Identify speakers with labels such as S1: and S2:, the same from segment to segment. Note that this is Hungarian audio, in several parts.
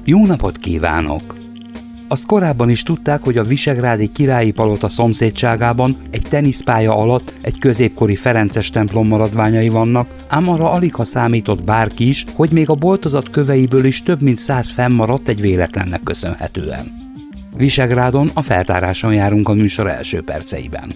S1: Jó napot kívánok! Azt korábban is tudták, hogy a visegrádi királyi palota szomszédságában egy teniszpálya alatt egy középkori ferences templom maradványai vannak, ám arra aligha számított bárki is, hogy még a boltozat köveiből is több mint 100 fennmaradt egy véletlennek köszönhetően. Visegrádon a feltáráson járunk a műsor első perceiben.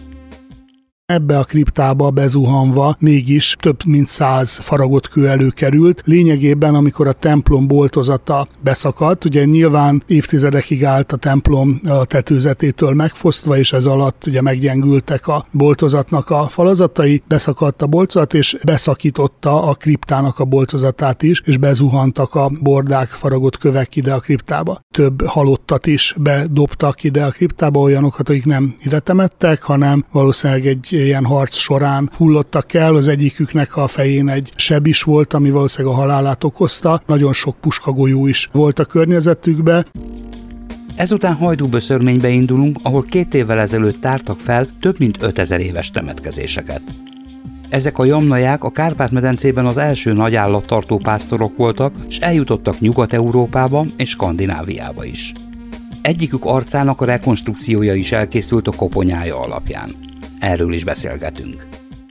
S2: Ebbe a kriptába bezuhanva mégis több mint 100 faragott kő előkerült. Lényegében, amikor a templom boltozata beszakadt, ugye nyilván évtizedekig állt a templom a tetőzetétől megfosztva, és ez alatt ugye meggyengültek a boltozatnak a falazatai, beszakadt a boltozat, és beszakította a kriptának a boltozatát is, és bezuhantak a bordák, faragott kövek ide a kriptába. Több halottat is bedobtak ide a kriptába, olyanokat, akik nem ide temettek, hanem valószínűleg egy ilyen harc során hullottak el, az egyiküknek a fején egy seb is volt, ami valószínűleg a halálát okozta. Nagyon sok puskagolyó is volt a környezetükbe.
S1: Ezután Hajdúböszörménybe indulunk, ahol 2 évvel ezelőtt tártak fel több mint 5000 éves temetkezéseket. Ezek a jamnaják a Kárpát-medencében az első nagy állattartó pásztorok voltak, és eljutottak Nyugat-Európába és Skandináviába is. Egyikük arcának a rekonstrukciója is elkészült a koponyája alapján. Erről is beszélgetünk.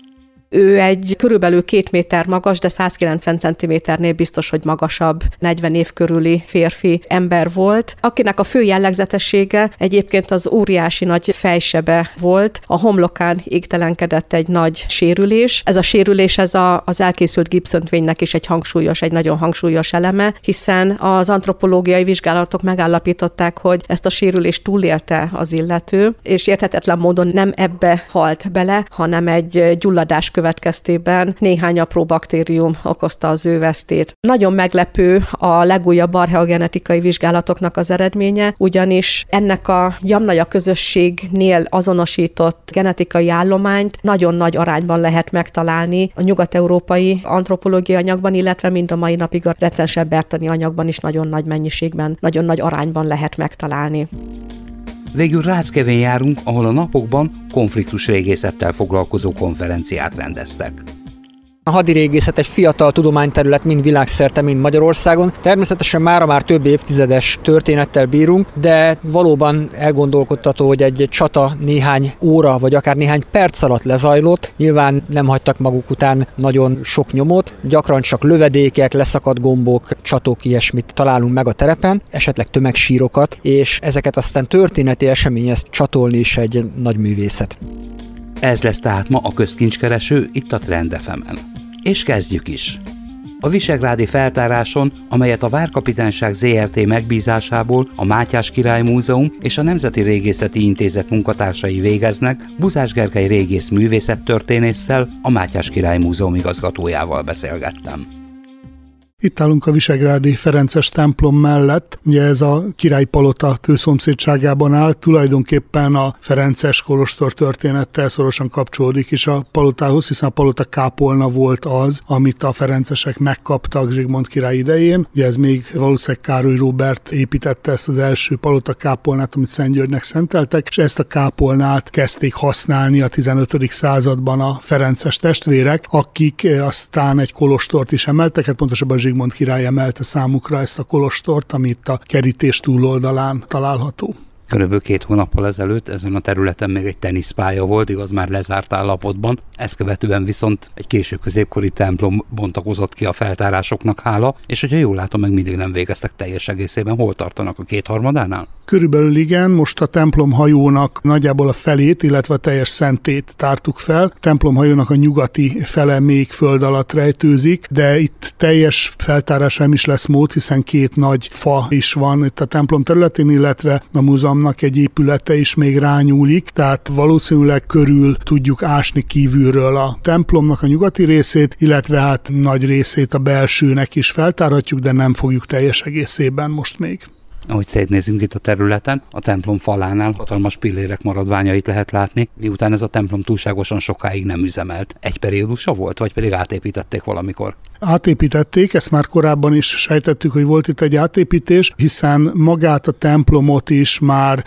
S3: Ő egy körülbelül 2 méter magas, de 190 centiméternél biztos, hogy magasabb, 40 év körüli férfi ember volt, akinek a fő jellegzetessége egyébként az óriási nagy fejsebe volt, a homlokán égtelenkedett egy nagy sérülés. Ez a sérülés az elkészült gipszöntvénynek is egy nagyon hangsúlyos eleme, hiszen az antropológiai vizsgálatok megállapították, hogy ezt a sérülést túlélte az illető, és érthetetlen módon nem ebbe halt bele, hanem egy gyulladás következtében néhány apró baktérium okozta az ő vesztét. Nagyon meglepő a legújabb archeogenetikai vizsgálatoknak az eredménye, ugyanis ennek a jamnaja közösségnél azonosított genetikai állományt nagyon nagy arányban lehet megtalálni a nyugat-európai antropológiai anyagban, illetve mind a mai napig a recens ebertani anyagban is nagyon nagy mennyiségben, nagyon nagy arányban lehet megtalálni.
S1: Végül Ráckevén járunk, ahol a napokban konfliktusrégészettel foglalkozó konferenciát rendeztek.
S4: A hadirégészet egy fiatal tudományterület mind világszerte, mind Magyarországon. Természetesen mára már több évtizedes történettel bírunk, de valóban elgondolkodtató, hogy egy csata néhány óra vagy akár néhány perc alatt lezajlott. Nyilván nem hagytak maguk után nagyon sok nyomot, gyakran csak lövedékek, leszakadt gombok, csatók, ilyesmit találunk meg a terepen, esetleg tömegsírokat, és ezeket aztán történeti eseményhez csatolni is egy nagy művészet.
S1: Ez lesz tehát ma a Közkincskereső itt a Trend FM-en. És kezdjük is! A visegrádi feltáráson, amelyet a Várkapitányság Zrt. Megbízásából a Mátyás Király Múzeum és a Nemzeti Régészeti Intézet munkatársai végeznek, Buzás Gergely régész művészettörténésszel, a Mátyás Király Múzeum igazgatójával beszélgettem.
S2: Itt állunk a visegrádi ferences templom mellett, ugye ez a királypalota tőszomszédságában áll, tulajdonképpen a ferences kolostor történettel szorosan kapcsolódik is a palotához, hiszen a palota kápolna volt az, amit a ferencesek megkaptak Zsigmond király idején. Ugye ez még valószínűleg Károly Róbert építette ezt az első palota kápolnát, amit Szentgyörgynek szenteltek, és ezt a kápolnát kezdték használni a 15. században a ferences testvérek, akik aztán egy kolostort is emeltek, hát pontosabban Zsigmond király emelte számukra ezt a kolostort, ami itt a kerítés túloldalán található.
S1: Körülbelül 2 hónappal ezelőtt ezen a területen még egy teniszpálya volt, igaz már lezárt állapotban, ezt követően viszont egy késő középkori templom bontakozott ki a feltárásoknak hála, és hogyha jól látom, meg mindig nem végeztek teljes egészében. Hol tartanak a 2/3-ánál?
S2: Körülbelül igen, most a templomhajónak nagyjából a felét, illetve a teljes szentét tártuk fel. A templomhajónak a nyugati fele még föld alatt rejtőzik, de itt teljes feltárásra nem is lesz mód, hiszen 2 nagy fa is van itt a templom területén, illetve a múzeumnak egy épülete is még rányúlik, tehát valószínűleg körül tudjuk ásni kívülről a templomnak a nyugati részét, illetve hát nagy részét a belsőnek is feltárhatjuk, de nem fogjuk teljes egészében most még.
S1: Ahogy szétnézünk itt a területen, a templom falánál hatalmas pillérek maradványait lehet látni, miután ez a templom túlságosan sokáig nem üzemelt. Egy periódusa volt, vagy pedig átépítették valamikor?
S2: Átépítették, ezt már korábban is sejtettük, hogy volt itt egy átépítés, hiszen magát a templomot is már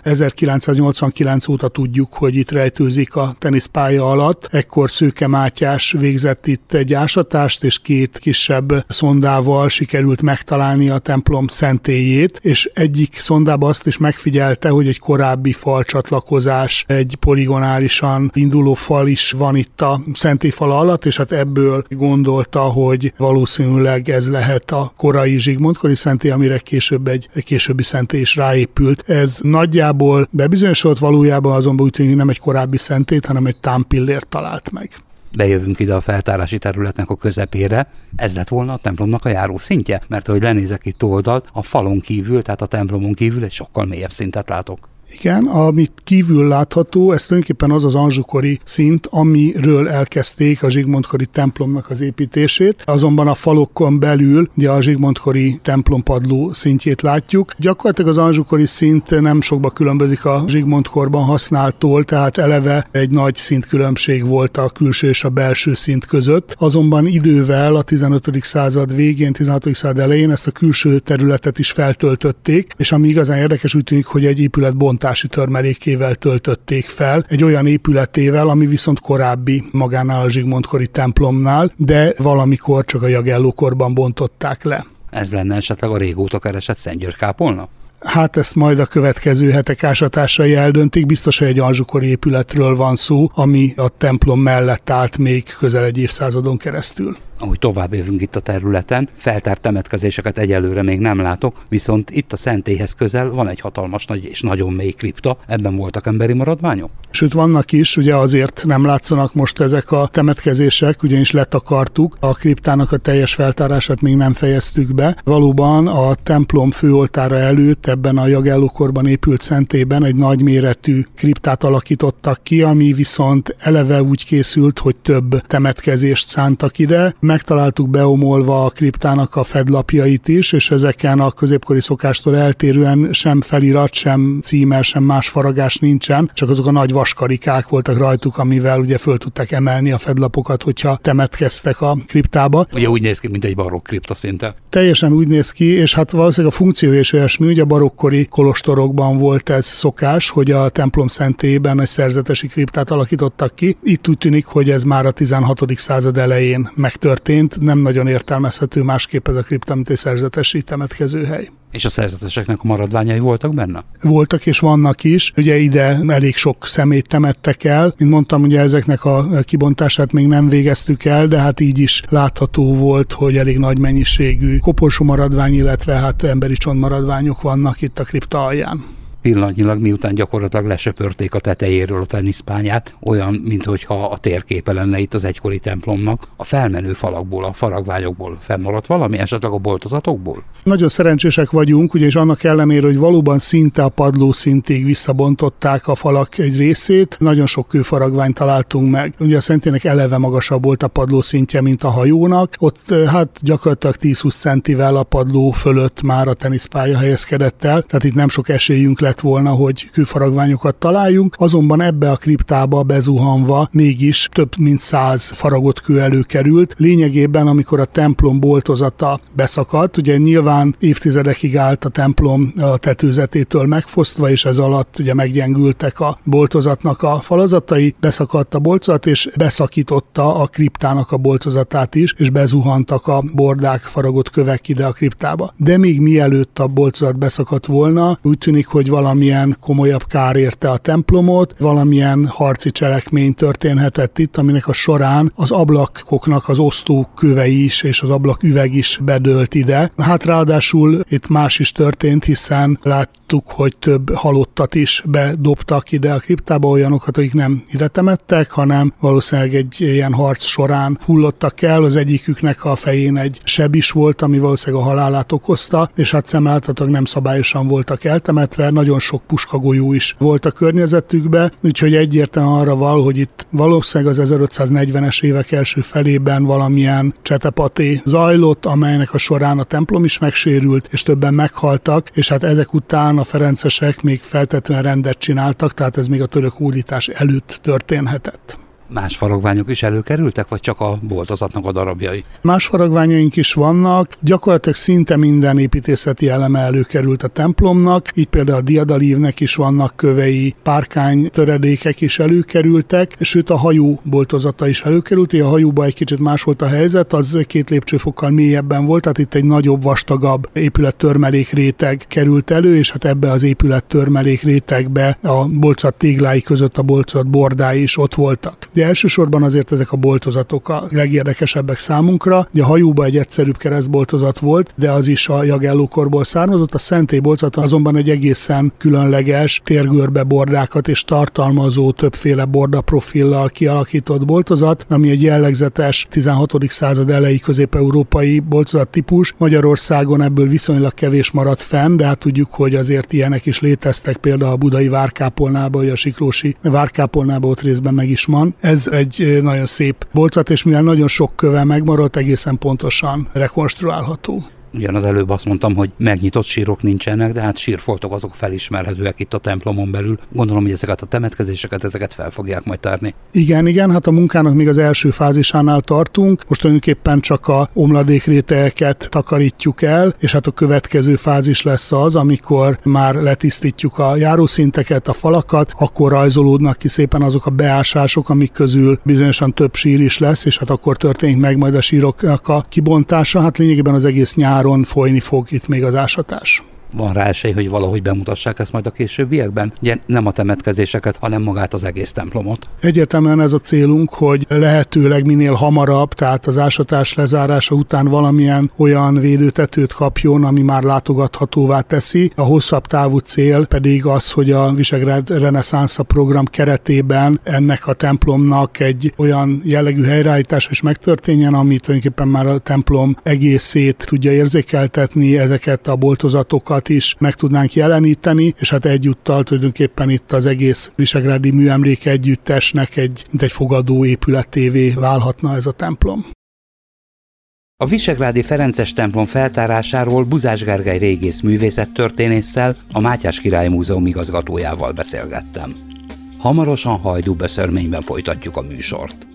S2: 1989 óta tudjuk, hogy itt rejtőzik a teniszpálya alatt. Ekkor Szőke Mátyás végzett itt egy ásatást, és 2 kisebb szondával sikerült megtalálni a templom szentélyét, és egyik szondába azt is megfigyelte, hogy egy korábbi falcsatlakozás, egy poligonálisan induló fal is van itt a szentélyfala alatt, és hát ebből gondolta, hogy valószínűleg ez lehet a korai Zsigmondkori szentély, amire később egy későbbi szentély is ráépült. Ez nagyjából bebizonyosodott, valójában azonban úgy tűnik, hogy nem egy korábbi szentélyt, hanem egy támpillért talált meg.
S1: Bejövünk ide a feltárási területnek a közepére. Ez lett volna a templomnak a járószintje? Mert ahogy lenézek itt oldalt, a falon kívül, tehát a templomon kívül egy sokkal mélyebb szintet látok.
S2: Igen, amit kívül látható, ez tulajdonképpen az az anzsukori szint, amiről elkezdték a zsigmondkori templomnak az építését. Azonban a falokon belül ugye a zsigmondkori templompadló szintjét látjuk. Gyakorlatilag az anzsukori szint nem sokba különbözik a zsigmondkorban használtól, tehát eleve egy nagy szintkülönbség volt a külső és a belső szint között. Azonban idővel a 15. század végén, 16. század elején ezt a külső területet is feltöltötték, és ami igazán érdekes, úgy tűnik, hogy egy épület bontási törmelékével töltötték fel, egy olyan épületével, ami viszont korábbi magánál a zsigmondkori templomnál, de valamikor csak a Jagellókorban bontották le.
S1: Ez lenne esetleg a régóta keresett Szentgyörgy-kápolna?
S2: Hát ezt majd a következő hetek ásatásai eldöntik. Biztos, hogy egy anzsukori épületről van szó, ami a templom mellett állt még közel egy évszázadon keresztül.
S1: Ahogy tovább jövünk itt a területen, feltárt temetkezéseket egyelőre még nem látok, viszont itt a szentélyhez közel van egy hatalmas nagy és nagyon mély kripta. Ebben voltak emberi maradványok?
S2: Sőt, vannak is, ugye azért nem látszanak most ezek a temetkezések, ugyanis letakartuk, a kriptának a teljes feltárását még nem fejeztük be. Valóban a templom főoltára előtt ebben a Jagellókorban épült szentélyben egy nagyméretű kriptát alakítottak ki, ami viszont eleve úgy készült, hogy több temetkezést szántak ide. Megtaláltuk beomolva a kriptának a fedlapjait is, és ezeken a középkori szokástól eltérően sem felirat, sem címer, sem más faragás nincsen, csak azok a nagy vaskarikák voltak rajtuk, amivel ugye föl tudták emelni a fedlapokat, hogyha temetkeztek a kriptába.
S1: Ugye úgy néz ki, mint egy barokk kripta szinte.
S2: Teljesen úgy néz ki, és hát valószínűleg a funkció és olyasmi, ugye a barokkori kolostorokban volt ez szokás, hogy a templom szentélyében egy szerzetesi kriptát alakítottak ki. Itt úgy tűnik, hogy ez már a 16. század elején megtörtént, nem nagyon értelmezhető másképp ez a kripta, mint egy szerzetesi temetkezőhely.
S1: És a szerzeteseknek a maradványai voltak benne?
S2: Voltak és vannak is. Ugye ide elég sok szemét temettek el. Mint mondtam, ugye ezeknek a kibontását még nem végeztük el, de hát így is látható volt, hogy elég nagy mennyiségű koporsó maradvány, illetve hát emberi csontmaradványok vannak itt a kripta alján.
S1: Pillanatnyilag, miután gyakorlatilag lesöpörték a tetejéről a teniszpályát, olyan, minthogyha a térképe lenne itt az egykori templomnak, a felmenő falakból, a faragványokból fennmaradt valami, esetleg a boltozatokból?
S2: Nagyon szerencsések vagyunk, ugyanis annak ellenére, hogy valóban szinte a padló szintig visszabontották a falak egy részét, nagyon sok kőfaragványt találtunk meg. Ugye a szentélynek eleve magasabb volt a padló szintje, mint a hajónak. Ott hát gyakorlatilag 10-20 centivel a padló fölött már a teniszpálya helyezkedett el, tehát itt nem sok esélyünk lett volna, hogy kőfaragványokat találjunk, azonban ebbe a kriptába bezuhanva mégis több mint 100 faragott kő előkerült. Lényegében, amikor a templom boltozata beszakadt, ugye nyilván évtizedekig állt a templom a tetőzetétől megfosztva, és ez alatt ugye meggyengültek a boltozatnak a falazatai, beszakadt a boltozat, és beszakította a kriptának a boltozatát is, és bezuhantak a bordák, faragott kövek ide a kriptába. De még mielőtt a boltozat beszakadt volna, úgy tűnik, hogy valamilyen komolyabb kár érte a templomot, valamilyen harci cselekmény történhetett itt, aminek a során az ablakoknak az osztókövei is és az ablaküveg is bedőlt ide. Hát ráadásul itt más is történt, hiszen láttuk, hogy több halottat is bedobtak ide a kriptába, olyanokat, akik nem ide temettek, hanem valószínűleg egy ilyen harc során hullottak el, az egyiküknek a fején egy seb is volt, ami valószínűleg a halálát okozta, és hát szemléltetőleg nem szabályosan voltak eltemetve, nagyon nagyon sok puskagolyó is volt a környezetükbe, úgyhogy egyértelműen arra val, hogy itt valószínűleg az 1540-es évek első felében valamilyen csetepaté zajlott, amelynek a során a templom is megsérült, és többen meghaltak, és hát ezek után a ferencesek még feltetően rendet csináltak, tehát ez még a török hódítás előtt történhetett.
S1: Más faragványok is előkerültek, vagy csak a boltozatnak a darabjai?
S2: Más faragványaink is vannak, gyakorlatilag szinte minden építészeti eleme előkerült a templomnak, így például a diadalívnek is vannak kövei, párkány töredékek is előkerültek, sőt a hajó boltozata is előkerült, a hajóban egy kicsit más volt a helyzet, az 2 lépcsőfokkal mélyebben volt, tehát itt egy nagyobb, vastagabb épülettörmelék réteg került elő, és hát ebbe az épülettörmelék rétegbe a boltozat téglái között a boltozat bordái is ott voltak. De elsősorban azért ezek a boltozatok a legérdekesebbek számunkra. A hajóban egy egyszerűbb keresztboltozat volt, de az is a Jagellókorból származott. A szentély boltozat azonban egy egészen különleges térgörbe bordákat és tartalmazó többféle bordaprofillal kialakított boltozat, ami egy jellegzetes 16. század elejé közép-európai boltozat típus. Magyarországon ebből viszonylag kevés maradt fenn, de hát tudjuk, hogy azért ilyenek is léteztek, például a budai várkápolnában, vagy a siklósi várkápolnában ott részben meg is van. Ez egy nagyon szép boltozat, és mivel nagyon sok köve megmaradt, egészen pontosan rekonstruálható.
S1: Ugyan az előbb azt mondtam, hogy megnyitott sírok nincsenek, de hát sírfoltok azok felismerhetőek itt a templomon belül. Gondolom, hogy ezeket a temetkezéseket, ezeket fel fogják majd tárni.
S2: Igen, hát a munkának még az első fázisánál tartunk. Most tulajdonképpen csak a omladékrétegeket takarítjuk el, és hát a következő fázis lesz az, amikor már letisztítjuk a járószinteket, a falakat, akkor rajzolódnak ki szépen azok a beásások, amik közül bizonyosan több sír is lesz, és hát akkor történik meg majd a síroknak a kibontása. Hát lényegében az egész nyáron folyni fog itt még az ásatás.
S1: Van rá esély, hogy valahogy bemutassák ezt majd a későbbiekben? Ugye nem a temetkezéseket, hanem magát az egész templomot.
S2: Egyértelműen ez a célunk, hogy lehetőleg minél hamarabb, tehát az ásatás lezárása után valamilyen olyan védőtetőt kapjon, ami már látogathatóvá teszi. A hosszabb távú cél pedig az, hogy a Visegrád Reneszánsza program keretében ennek a templomnak egy olyan jellegű helyreállítása is megtörténjen, ami tulajdonképpen már a templom egészét tudja érzékeltetni, ezeket a boltozatokat is meg tudnánk jeleníteni, és hát egyúttal tulajdonképpen itt az egész visegrádi műemlék együttesnek mint egy fogadó épületévé válhatna ez a templom.
S1: A visegrádi ferences templom feltárásáról Buzás Gergely régész művészettörténésszel, a Mátyás Király Múzeum igazgatójával beszélgettem. Hamarosan Hajdúböszörményben folytatjuk a műsort.